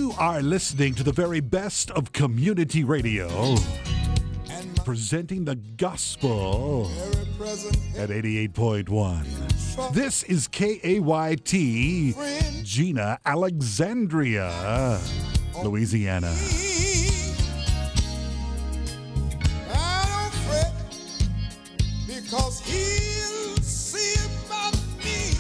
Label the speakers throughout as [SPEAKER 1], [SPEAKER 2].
[SPEAKER 1] You are listening to the very best of community radio, presenting the gospel at 88.1. This is KAYT, Gina, Alexandria, Louisiana.
[SPEAKER 2] I don't fret, because he'll see about me.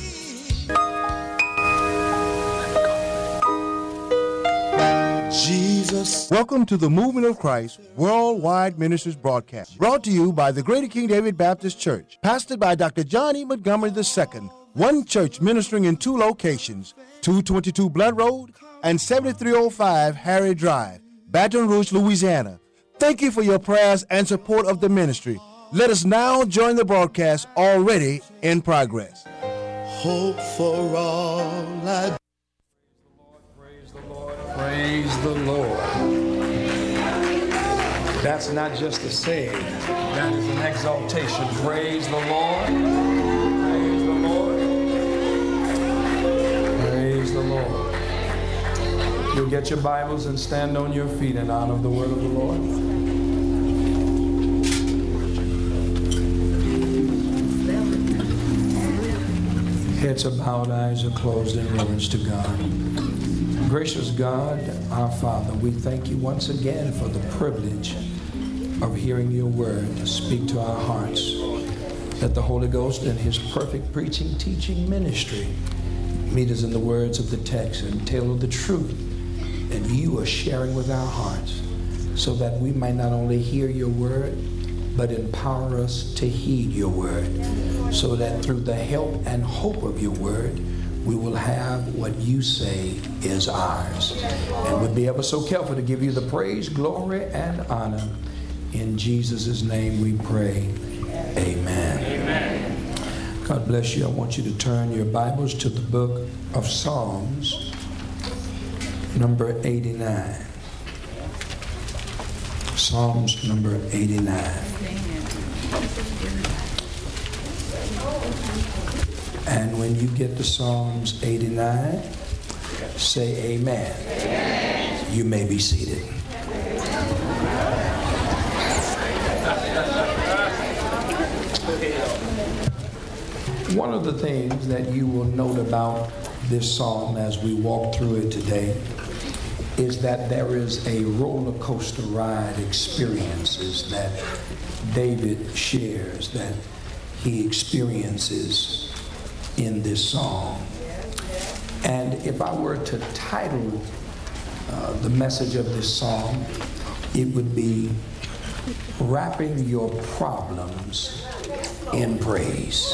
[SPEAKER 2] Jesus.
[SPEAKER 3] Welcome to the Movement of Christ Worldwide Ministries broadcast, brought to you by the Greater King David Baptist Church, pastored by Dr. John E. Montgomery II, one church ministering in two locations, 222 Blunt Road and 7305 Harry Drive, Baton Rouge, Louisiana. Thank you for your prayers and support of the ministry. Let us now join the broadcast already in progress.
[SPEAKER 2] Hope for all I
[SPEAKER 4] Praise the Lord. That's not just a saying, that is an exaltation. Praise the Lord. Praise the Lord. Praise the Lord. You'll get your Bibles and stand on your feet in honor of the word of the Lord. Heads are bowed, eyes are closed in reverence to God. Gracious God, our Father, we thank you once again for the privilege of hearing your word speak to our hearts. That the Holy Ghost in his perfect preaching, teaching ministry meet us in the words of the text and tell the truth that you are sharing with our hearts, so that we might not only hear your word, but empower us to heed your word, so that through the help and hope of your word, we will have what you say is ours. And we'll be ever so careful to give you the praise, glory, and honor. In Jesus' name we pray. Amen. Amen. God bless you. I want you to turn your Bibles to the book of Psalms, number 89. Psalms number 89. And when you get to Psalms 89, say amen. Amen. You may be seated. One of the things that you will note about this psalm as we walk through it today is that there is a roller coaster ride experiences that David shares, that he experiences in this song. And if I were to title the message of this song, it would be Wrapping Your Problems in Praise.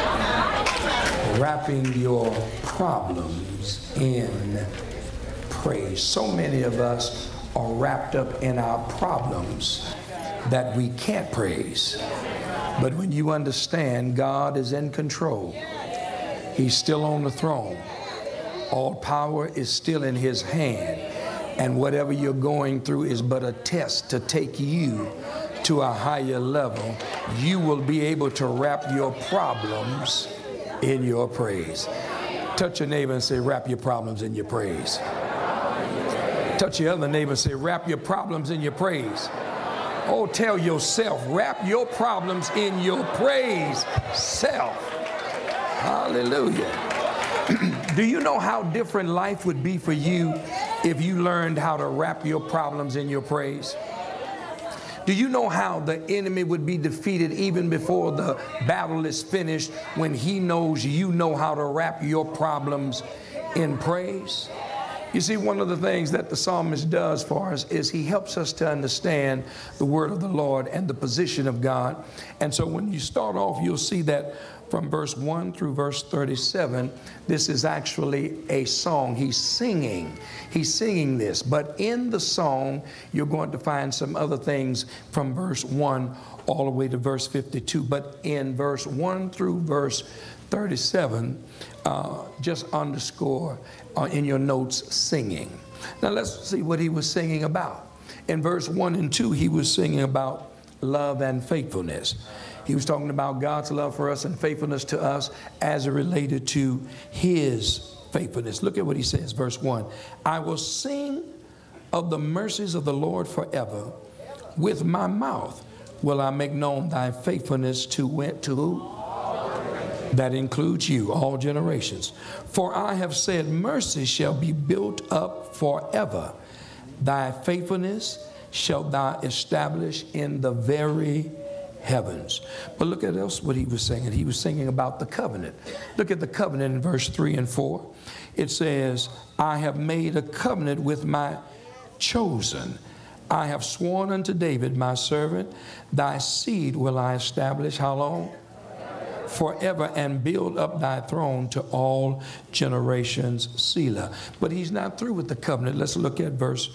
[SPEAKER 4] Wrapping your problems in praise. So many of us are wrapped up in our problems that we can't praise. But when you understand God is in control, he's still on the throne. All power is still in his hand. And whatever you're going through is but a test to take you to a higher level. You will be able to wrap your problems in your praise. Touch your neighbor and say, wrap your problems in your praise. Touch your other neighbor and say, wrap your problems in your praise. Oh, tell yourself, wrap your problems in your praise. Self. Hallelujah. Do you know how different life would be for you if you learned how to wrap your problems in your praise? Do you know how the enemy would be defeated even before the battle is finished when he knows you know how to wrap your problems in praise? You see, one of the things that the psalmist does for us is he helps us to understand the word of the Lord and the position of God. And so when you start off, you'll see that from verse 1 through verse 37, this is actually a song. He's singing this. But in the song, you're going to find some other things from verse 1 all the way to verse 52. But in verse 1 through verse 37, just underscore in your notes singing. Now let's see what he was singing about. In verse 1 and 2, he was singing about love and faithfulness. He was talking about God's love for us and faithfulness to us as it related to his faithfulness. Look at what he says, verse 1. I will sing of the mercies of the Lord forever. With my mouth will I make known thy faithfulness to who? That includes you, all generations. For I have said, mercy shall be built up forever. Thy faithfulness shalt thou establish in the very heavens. But look at else what he was singing. He was singing about the covenant. Look at the covenant in verse 3 and 4. It says, I have made a covenant with my chosen. I have sworn unto David, my servant, thy seed will I establish. How long? Forever, and build up thy throne to all generations. Selah. But he's not through with the covenant. Let's look at verse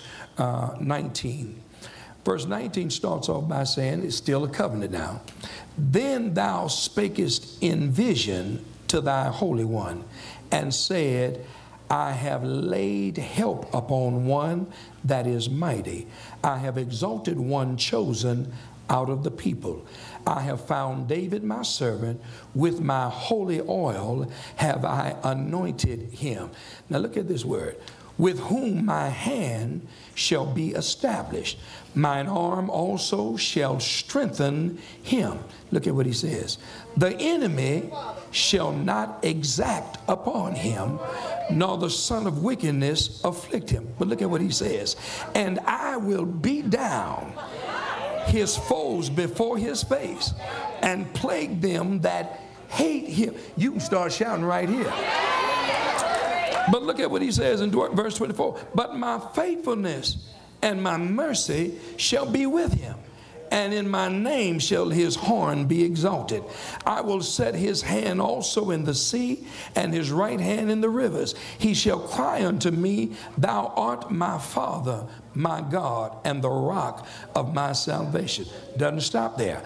[SPEAKER 4] 19. Verse 19 starts off by saying it's still a covenant now. Then thou spakest in vision to thy Holy One, and said, I have laid help upon one that is mighty. I have exalted one chosen out of the people. I have found David my servant, with my holy oil have I anointed him. Now look at this word. With whom my hand shall be established. Mine arm also shall strengthen him. Look at what he says. The enemy shall not exact upon him, nor the son of wickedness afflict him. But look at what he says. And I will beat down his foes before his face, and plague them that hate him. You can start shouting right here. But look at what he says in verse 24. But my faithfulness and my mercy shall be with him, and in my name shall his horn be exalted. I will set his hand also in the sea, and his right hand in the rivers. He shall cry unto me, thou art my Father, my God, and the rock of my salvation. Doesn't stop there.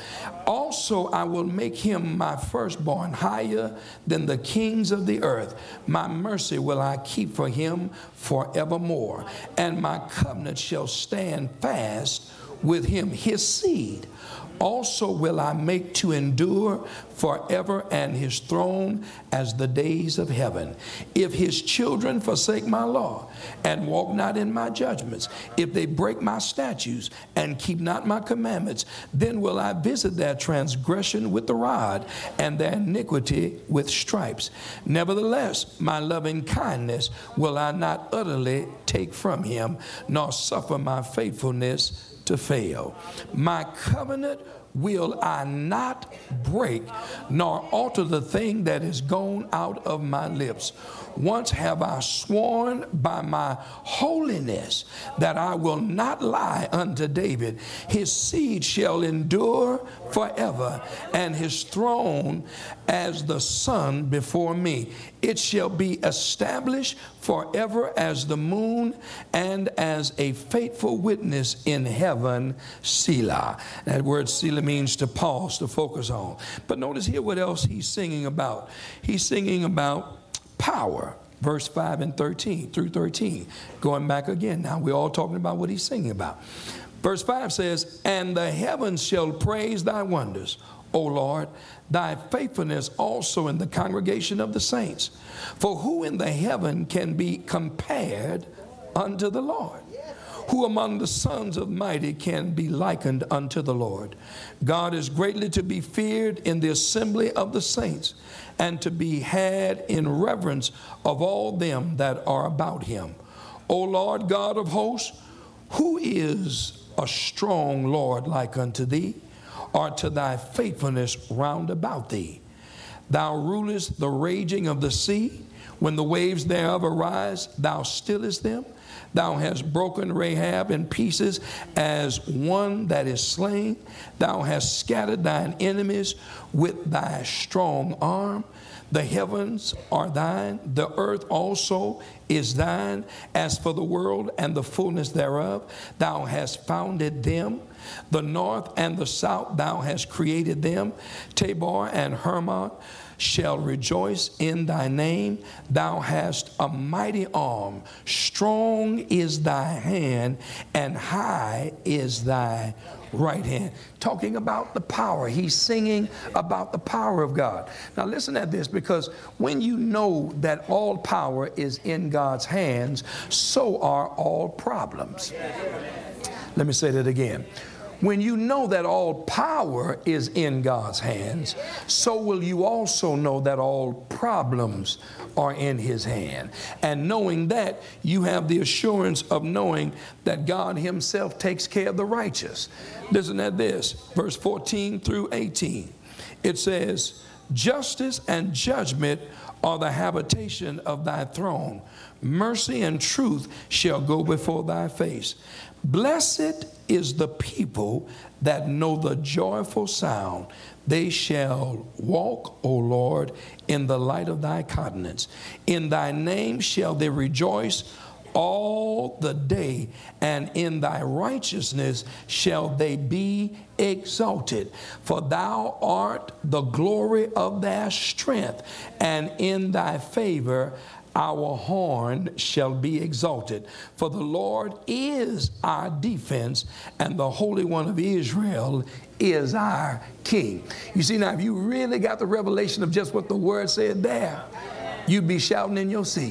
[SPEAKER 4] Also I will make him my firstborn, higher than the kings of the earth. My mercy will I keep for him forevermore, and my covenant shall stand fast with him. His seed also will I make to endure forever, and his throne as the days of heaven. If his children forsake my law and walk not in my judgments, if they break my statutes and keep not my commandments, then will I visit their transgression with the rod, and their iniquity with stripes. Nevertheless, my loving kindness will I not utterly take from him, nor suffer my faithfulness to fail. My covenant will I not break, nor alter the thing that is gone out of my lips. Once have I sworn by my holiness that I will not lie unto David. His seed shall endure forever, and his throne as the sun before me. It shall be established forever as the moon, and as a faithful witness in heaven. Selah. That word Selah means to pause, to focus on. But notice here what else he's singing about. He's singing about power. Verse 5 and 13 through 13. Going back again. Now we're all talking about what he's singing about. Verse 5 says, and the heavens shall praise thy wonders, O Lord, thy faithfulness also in the congregation of the saints. For who in the heaven can be compared unto the Lord? Who among the sons of mighty can be likened unto the Lord? God is greatly to be feared in the assembly of the saints, and to be had in reverence of all them that are about him. O Lord God of hosts, who is a strong Lord like unto thee, or to thy faithfulness round about thee? Thou rulest the raging of the sea. When the waves thereof arise, thou stillest them. Thou hast broken Rahab in pieces as one that is slain. Thou hast scattered thine enemies with thy strong arm. The heavens are thine, the earth also is thine. As for the world and the fullness thereof, thou hast founded them. The north and the south, thou hast created them. Tabor and Hermon shall rejoice in thy name. Thou hast a mighty arm, strong is thy hand, and high is thy right hand. Talking about the power. He's singing about the power of God. Now listen at this, because when you know that all power is in God's hands, so are all problems. Let me say that again. When you know that all power is in God's hands, so will you also know that all problems are in his hand. And knowing that, you have the assurance of knowing that God himself takes care of the righteous. Listen at this, verse 14 through 18. It says, justice and judgment are the habitation of thy throne. Mercy and truth shall go before thy face. Blessed is the people that know the joyful sound. They shall walk, O Lord, in the light of thy countenance. In thy name shall they rejoice all the day, and in thy righteousness shall they be exalted. For thou art the glory of their strength, and in thy favor our horn shall be exalted. For the Lord is our defense, and the Holy One of Israel is our King. You see, now if you really got the revelation of just what the word said there, you'd be shouting in your seat.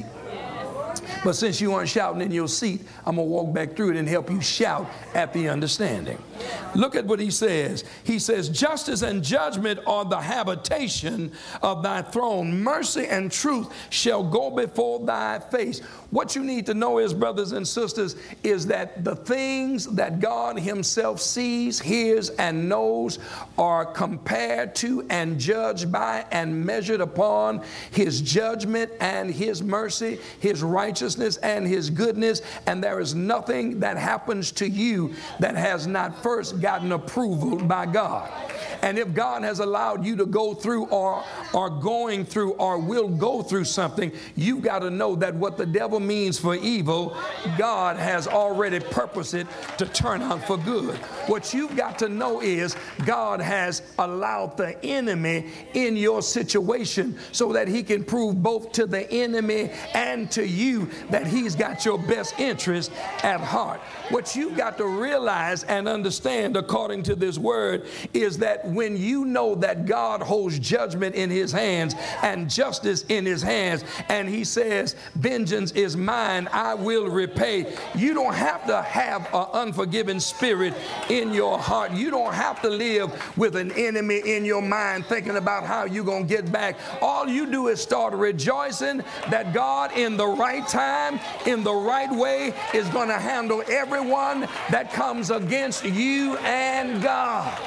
[SPEAKER 4] But since you aren't shouting in your seat, I'm going to walk back through it and help you shout at the understanding. Look at what he says. He says, justice and judgment are the habitation of thy throne. Mercy and truth shall go before thy face. What you need to know is, brothers and sisters, is that the things that God himself sees, hears, and knows are compared to and judged by and measured upon his judgment and his mercy, his righteousness and his goodness. And there is nothing that happens to you that has not first gotten approval by God. And if God has allowed you to go through or are going through or will go through something, you've got to know that what the devil means for evil, God has already purposed it to turn out for good. What you've got to know is God has allowed the enemy in your situation so that he can prove both to the enemy and to you that he's got your best interest at heart. What you've got to realize and understand, according to this word, is that when you know that God holds judgment in his hands and justice in his hands, and he says, vengeance is mine, I will repay. You don't have to have an unforgiving spirit in your heart. You don't have to live with an enemy in your mind thinking about how you're going to get back. All you do is start rejoicing that God, in the right time, in the right way, is going to handle everyone that comes against you and God.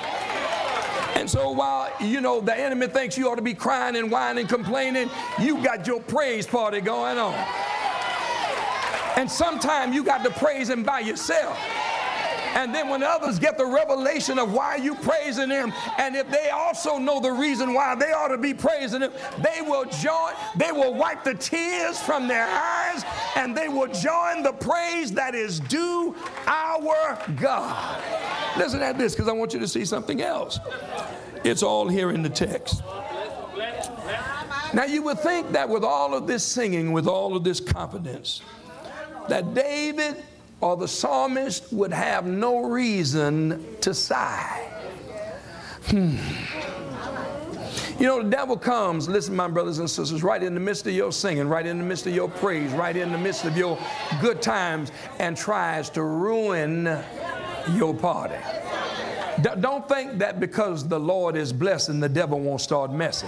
[SPEAKER 4] And so while, the enemy thinks you ought to be crying and whining, complaining, you got your praise party going on. And sometimes you got to praise him by yourself. And then when others get the revelation of why you praising him, and if they also know the reason why they ought to be praising him, they will join, they will wipe the tears from their eyes, and they will join the praise that is due our God. Listen at this, because I want you to see something else. It's all here in the text. Now you would think that with all of this singing, with all of this confidence, that David or the psalmist would have no reason to sigh. The devil comes, listen, my brothers and sisters, right in the midst of your singing, right in the midst of your praise, right in the midst of your good times, and tries to ruin your party. Don't think that because the Lord is blessing, the devil won't start messing.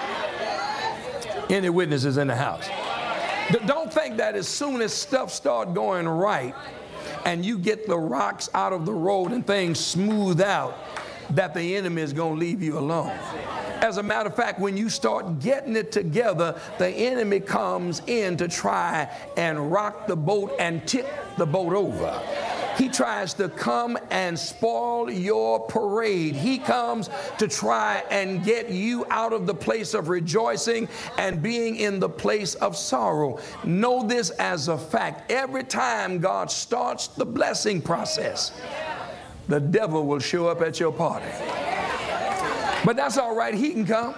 [SPEAKER 4] Any witnesses in the house? Don't think that as soon as stuff start going right and you get the rocks out of the road and things smooth out, that the enemy is going to leave you alone. As a matter of fact, when you start getting it together, the enemy comes in to try and rock the boat and tip the boat over. He tries to come and spoil your parade. He comes to try and get you out of the place of rejoicing and being in the place of sorrow. Know this as a fact. Every time God starts the blessing process, the devil will show up at your party. But that's all right. He can come.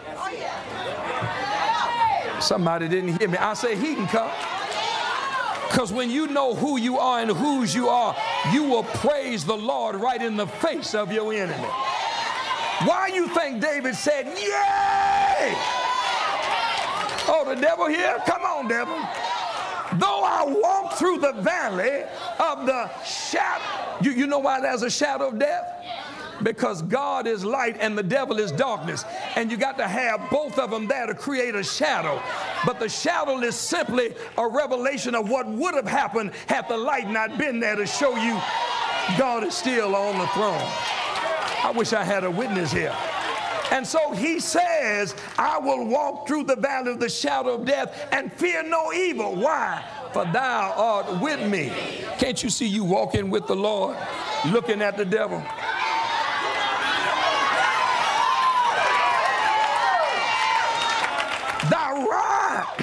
[SPEAKER 4] Somebody didn't hear me. I say he can come. Because when you know who you are and whose you are, you will praise the Lord right in the face of your enemy. Why you think David said, yay? Oh, the devil here? Come on, devil. Though I walk through the valley of the shadow. You know why there's a shadow of death? Because God is light and the devil is darkness. And you got to have both of them there to create a shadow. But the shadow is simply a revelation of what would have happened had the light not been there to show you God is still on the throne. I wish I had a witness here. And so he says, I will walk through the valley of the shadow of death and fear no evil. Why? For thou art with me. Can't you see you walking with the Lord, looking at the devil? Thy rod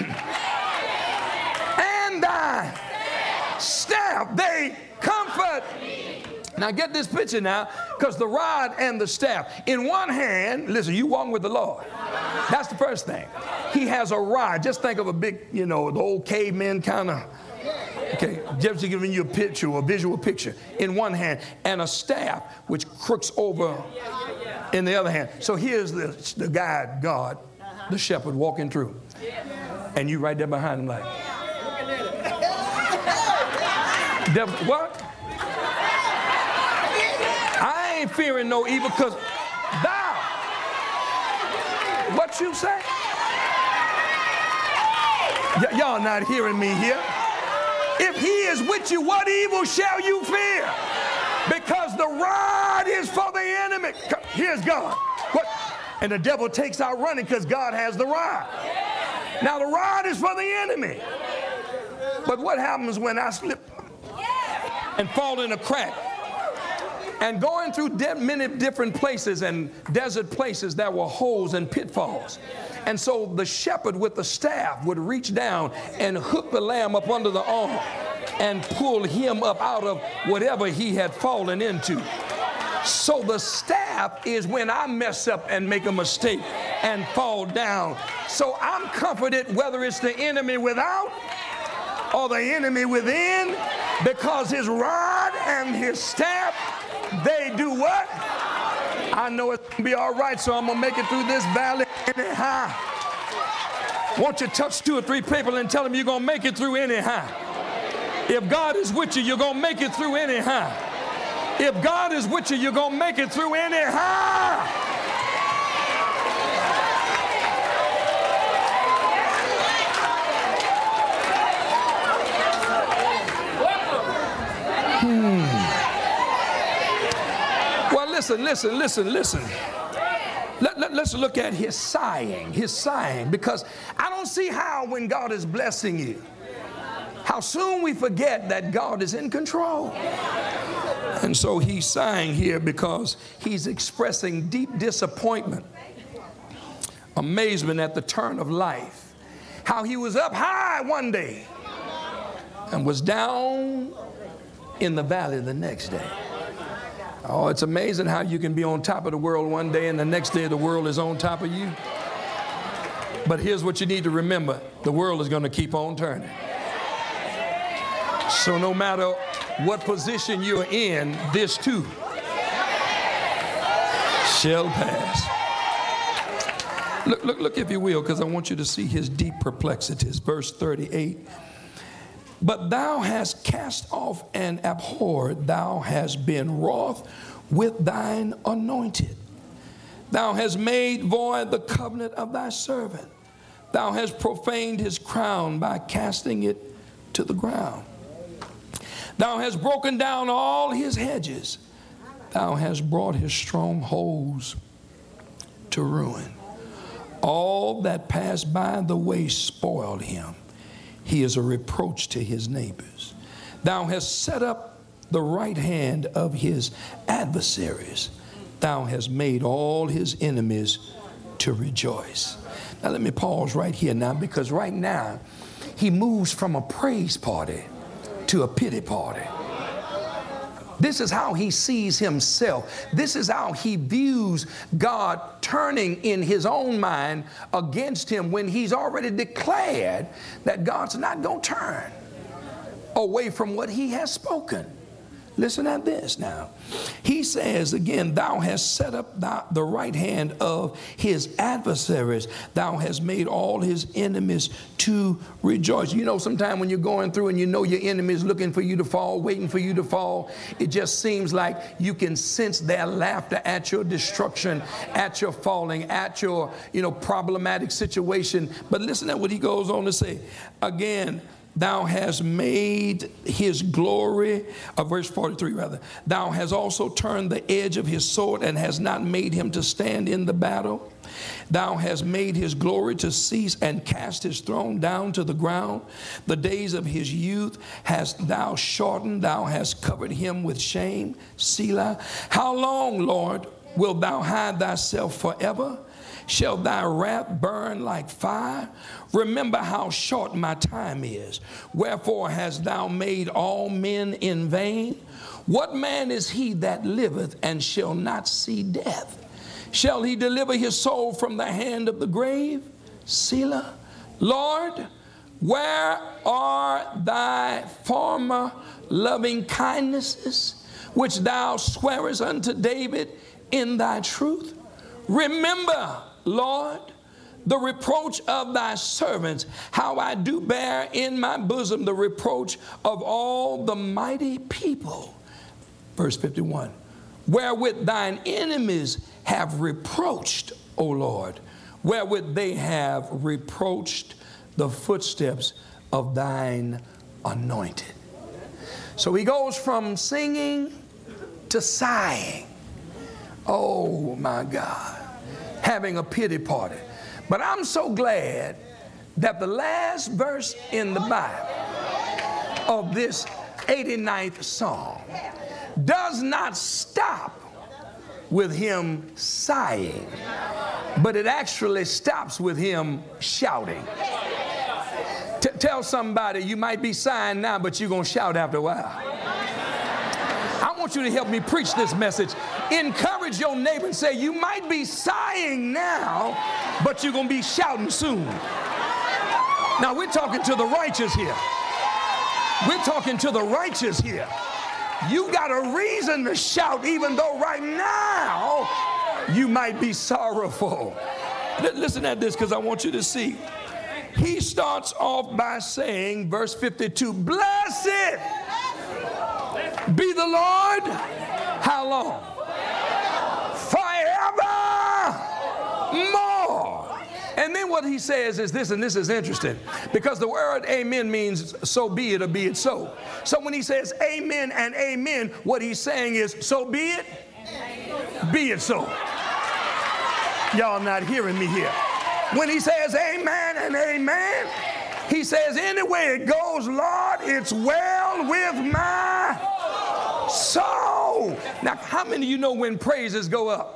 [SPEAKER 4] and thy staff, they comfort. Now get this picture now, because the rod and the staff. In one hand, listen, you walking with the Lord. That's the first thing. He has a rod. Just think of a big, you know, the old caveman kind of, okay, just giving you a picture, a visual picture, in one hand, and a staff which crooks over in the other hand. So here's the guide, God, the shepherd walking through. And you right there behind him like, devil, what? I ain't fearing no evil because thou, what you say? Y'all not hearing me here. If he is with you, what evil shall you fear? Because the rod is for the enemy. Here's God. What? And the devil takes out running because God has the rod. Now the rod is for the enemy. But what happens when I slip and fall in a crack? And going through many different places and desert places, there were holes and pitfalls. And so the shepherd with the staff would reach down and hook the lamb up under the arm and pull him up out of whatever he had fallen into. So the staff is when I mess up and make a mistake and fall down. So I'm comforted whether it's the enemy without or the enemy within, because his rod and his staff, they do what? I know it's going to be all right, so I'm going to make it through this valley anyhow. Won't you touch 2 or 3 people and tell them you're going to make it through anyhow? If God is with you, you're going to make it through anyhow. If God is with you, you're going to make it through anyhow. Well, listen. Let's look at his sighing, because I don't see how when God is blessing you, how soon we forget that God is in control. And so he's sighing here because he's expressing deep disappointment, amazement at the turn of life. How he was up high one day and was down in the valley the next day. Oh, it's amazing how you can be on top of the world one day and the next day the world is on top of you. But here's what you need to remember. The world is going to keep on turning. So no matter what position you're in, this too shall pass. Look if you will, because I want you to see his deep perplexities. Verse 38. But thou hast cast off and abhorred, thou hast been wroth with thine anointed. Thou hast made void the covenant of thy servant. Thou hast profaned his crown by casting it to the ground. Thou hast broken down all his hedges. Thou hast brought his strongholds to ruin. All that passed by the way spoiled him. He is a reproach to his neighbors. Thou hast set up the right hand of his adversaries. Thou hast made all his enemies to rejoice. Now let me pause right here now, because right now he moves from a praise party to a pity party. This is how he sees himself. This is how he views God turning in his own mind against him when he's already declared that God's not going to turn away from what he has spoken. Listen at this now. He says again, thou hast set up the right hand of his adversaries. Thou hast made all his enemies to rejoice. You know, sometimes when you're going through and you know your enemy is looking for you to fall, waiting for you to fall, it just seems like you can sense their laughter at your destruction, at your falling, at your, problematic situation. But listen at what he goes on to say. Again, thou hast made his glory, verse 43 rather, thou hast also turned the edge of his sword and has not made him to stand in the battle. Thou hast made his glory to cease and cast his throne down to the ground. The days of his youth hast thou shortened. Thou hast covered him with shame. Selah. How long, Lord, wilt thou hide thyself forever? Shall thy wrath burn like fire? Remember how short my time is. Wherefore hast thou made all men in vain? What man is he that liveth and shall not see death? Shall he deliver his soul from the hand of the grave? Selah. Lord, where are thy former loving kindnesses, which thou swearest unto David in thy truth? Remember, Lord, the reproach of thy servants, how I do bear in my bosom the reproach of all the mighty people. Verse 51, wherewith thine enemies have reproached, O Lord, wherewith they have reproached the footsteps of thine anointed. So he goes from singing to sighing. Oh my God. Having a pity party. But I'm so glad that the last verse in the Bible of this 89th Psalm does not stop with him sighing, but it actually stops with him shouting. Tell somebody, you might be sighing now, but you're going to shout after a while. I want you to help me preach this message. Encourage your neighbor and say, you might be sighing now, but you're going to be shouting soon. Now, we're talking to the righteous here. We're talking to the righteous here. You got a reason to shout, even though right now you might be sorrowful. Listen at this, because I want you to see. He starts off by saying, verse 52, blessed be the Lord. How long? Forevermore. And then what he says is this, and this is interesting, because the word amen means so be it or be it so. So when he says amen and amen, what he's saying is so be it so. Y'all not hearing me here. When he says amen and amen, he says anyway it goes, Lord, it's well with my soul. Now, how many of you know when praises go up?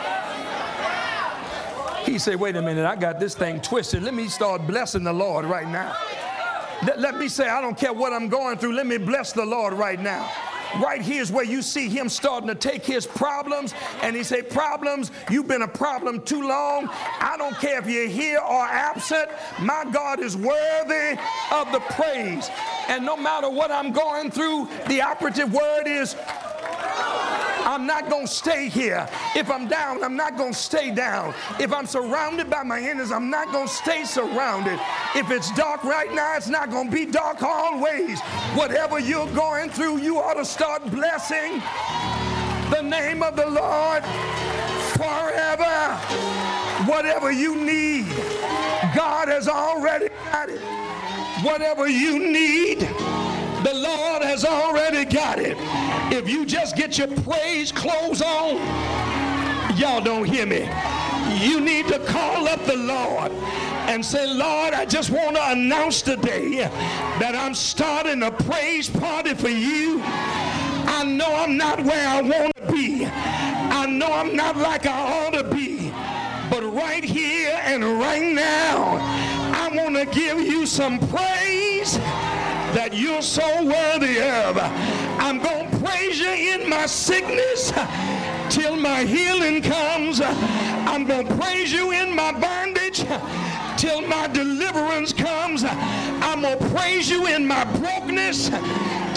[SPEAKER 4] He said, wait a minute, I got this thing twisted. Let me start blessing the Lord right now. Let me say, I don't care what I'm going through. Let me bless the Lord right now. Right here is where you see him starting to take his problems, and he say, problems, you've been a problem too long. I don't care if you're here or absent. My God is worthy of the praise. And no matter what I'm going through, the operative word is I'm not going to stay here. If I'm down, I'm not going to stay down. If I'm surrounded by my enemies, I'm not going to stay surrounded. If it's dark right now, it's not going to be dark always. Whatever you're going through, you ought to start blessing the name of the Lord forever. Whatever you need, God has already got it. Whatever you need, the Lord has already got it. If you just get your praise clothes on, y'all don't hear me. You need to call up the Lord and say, Lord, I just want to announce today that I'm starting a praise party for you. I know I'm not where I want to be. I know I'm not like I ought to be. But right here and right now, I want to give you some praise that you're so worthy of. I'm going to praise you in my sickness till my healing comes. I'm going to praise you in my bondage till my deliverance comes. I'm going to praise you in my brokenness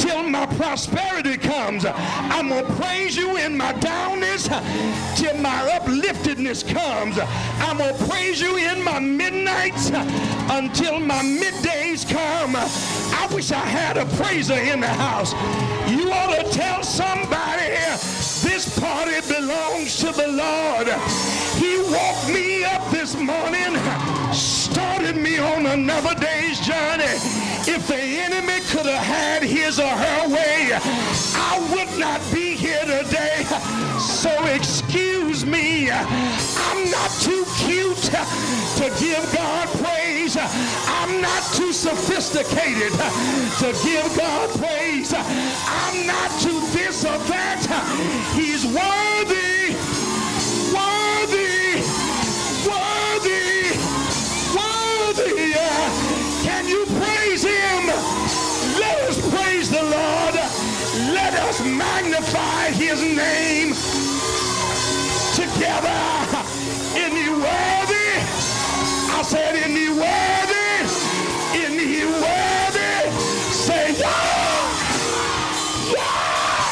[SPEAKER 4] till my prosperity comes. I'm going to praise you in my downness till my upliftedness comes. I'm going to praise you in my midnights until my middays come. I wish I had a praiser in the house. You ought to tell somebody this party belongs to the Lord. He woke me up this morning, started me on another day's journey. If the enemy could have had his or her way, I would not be here today. So excuse me, I'm not too cute to give God praise. I'm not too sophisticated to give God praise. I'm not too this or that. He's worthy, worthy, worthy, worthy. Can you praise him? Let us praise the Lord. Let us magnify his name together. Isn't he worthy? I said, isn't he worthy? Isn't he worthy? Say, yeah! Yeah!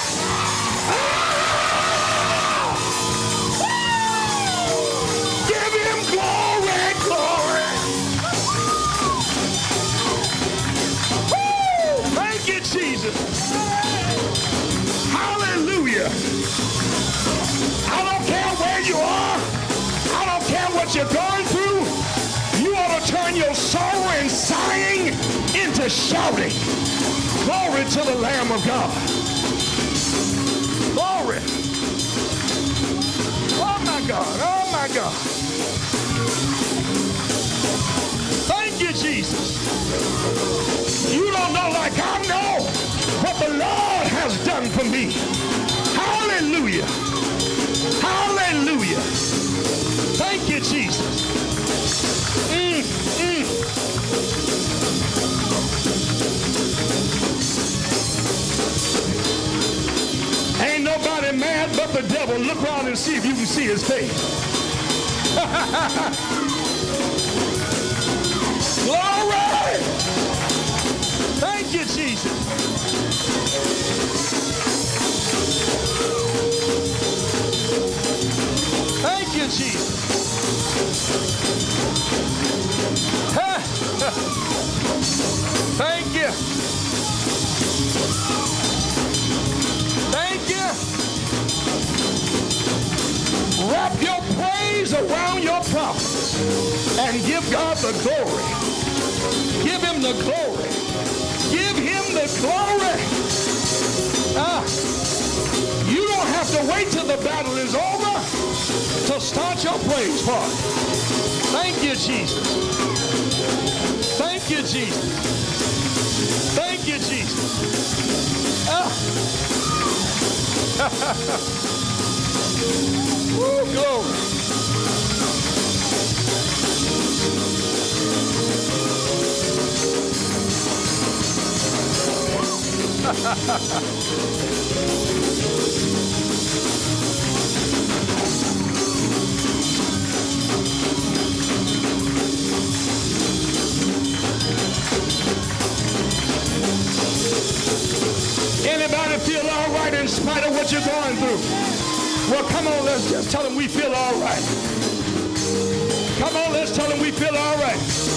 [SPEAKER 4] Ah! Give him glory, glory. Woo! Thank you, Jesus. Hallelujah. I don't care where you are. I don't care what you're going through. You ought to turn your sorrow and sighing into shouting. Glory to the Lamb of God. Glory. Oh my God. Oh my God. Thank you, Jesus. You don't know like I know what the Lord has done for me. Hallelujah. Hallelujah. Thank you, Jesus. Ain't nobody mad but the devil. Look around and see if you can see his face. Glory! Thank you, Jesus. Thank you, Jesus. Thank you. Thank you. Wrap your praise around your promise and give God the glory. Give him the glory. Give him the glory. You don't have to wait till the battle is over to start your praise part. Thank you, Jesus. Thank you, Jesus. Thank you, Jesus. Woo, glory. Anybody feel all right in spite of what you're going through? Well, come on, let's just tell them we feel all right. Come on, let's tell them we feel all right.